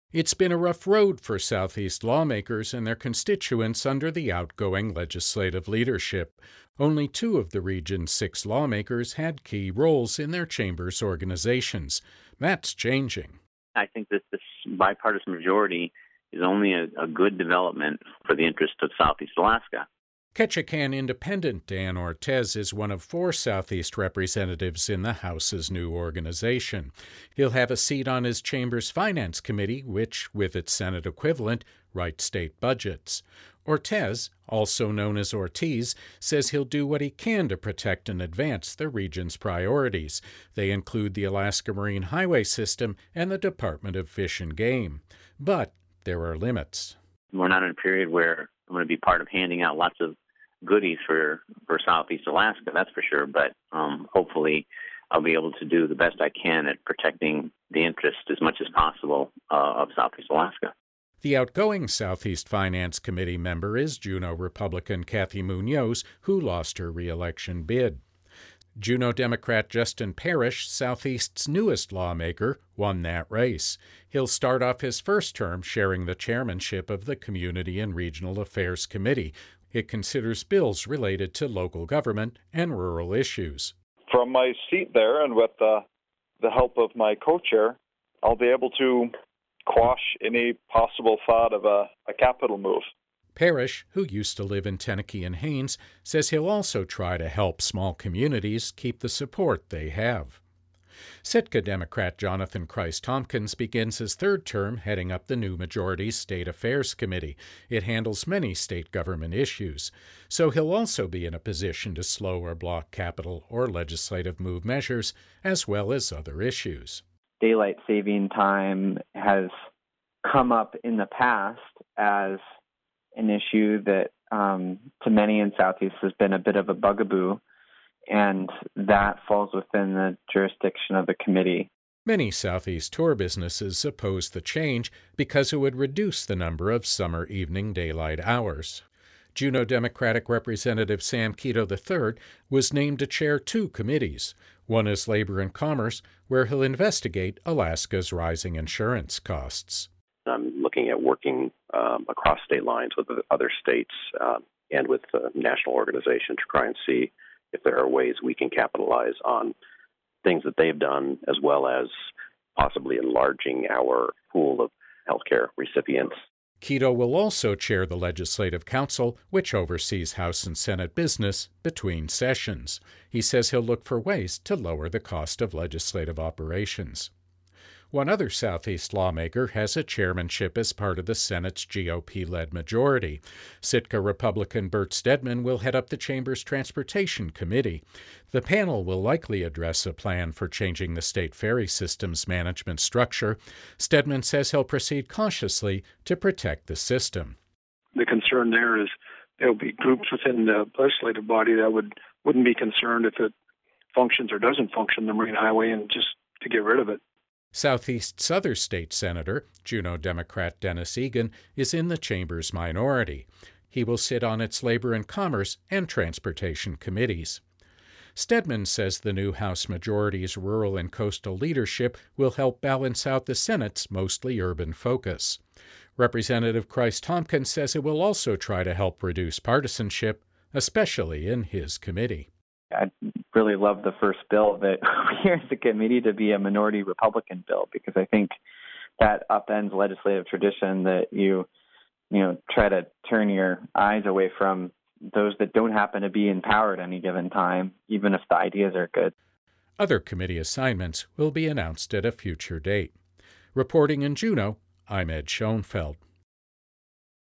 It's been a rough road for Southeast lawmakers and their constituents under the outgoing legislative leadership. Only two of the region's 6 lawmakers had key roles in their chamber's organizations. That's changing. I think that this bipartisan majority is only a good development for the interest of Southeast Alaska. Ketchikan Independent Dan Ortez is one of 4 Southeast representatives in the House's new organization. He'll have a seat on his chamber's Finance Committee, which, with its Senate equivalent, writes state budgets. Ortez, also known as Ortiz, says he'll do what he can to protect and advance the region's priorities. They include the Alaska Marine Highway System and the Department of Fish and Game. But there are limits. We're not in a period where I'm going to be part of handing out lots of goodies for Southeast Alaska, that's for sure. But hopefully I'll be able to do the best I can at protecting the interest as much as possible of Southeast Alaska. The outgoing Southeast Finance Committee member is Juneau Republican Kathy Munoz, who lost her re-election bid. Juneau Democrat Justin Parrish, Southeast's newest lawmaker, won that race. He'll start off his first term sharing the chairmanship of the Community and Regional Affairs Committee. It considers bills related to local government and rural issues. From my seat there and with the help of my co-chair, I'll be able to quash any possible thought of a capital move. Parrish, who used to live in Tenakee and Haines, says he'll also try to help small communities keep the support they have. Sitka Democrat Jonathan Christ-Tompkins begins his 3rd term heading up the new majority's State Affairs Committee. It handles many state government issues, so he'll also be in a position to slow or block capital or legislative move measures, as well as other issues. Daylight saving time has come up in the past as an issue that to many in Southeast has been a bit of a bugaboo, and that falls within the jurisdiction of the committee. Many Southeast tour businesses oppose the change because it would reduce the number of summer evening daylight hours. Juneau Democratic Representative Sam Keto III was named to chair 2 committees. One is Labor and Commerce, where he'll investigate Alaska's rising insurance costs. I'm looking at working across state lines with other states and with national organizations to try and see if there are ways we can capitalize on things that they've done, as well as possibly enlarging our pool of healthcare recipients. Keto will also chair the Legislative Council, which oversees House and Senate business between sessions. He says he'll look for ways to lower the cost of legislative operations. One other Southeast lawmaker has a chairmanship as part of the Senate's GOP-led majority. Sitka Republican Bert Stedman will head up the chamber's Transportation Committee. The panel will likely address a plan for changing the state ferry system's management structure. Stedman says he'll proceed cautiously to protect the system. The concern there is there'll be groups within the legislative body that wouldn't be concerned if it functions or doesn't function, the Marine Highway, and just to get rid of it. Southeast's other state senator, Juneau Democrat Dennis Egan, is in the chamber's minority. He will sit on its Labor and Commerce and Transportation committees. Stedman says the new House majority's rural and coastal leadership will help balance out the Senate's mostly urban focus. Representative Christ-Tompkins says it will also try to help reduce partisanship, especially in his committee. I'd really love the first bill that here at the committee to be a minority Republican bill, because I think that upends legislative tradition that you try to turn your eyes away from those that don't happen to be in power at any given time, even if the ideas are good. Other committee assignments will be announced at a future date. Reporting in Juneau, I'm Ed Schoenfeld.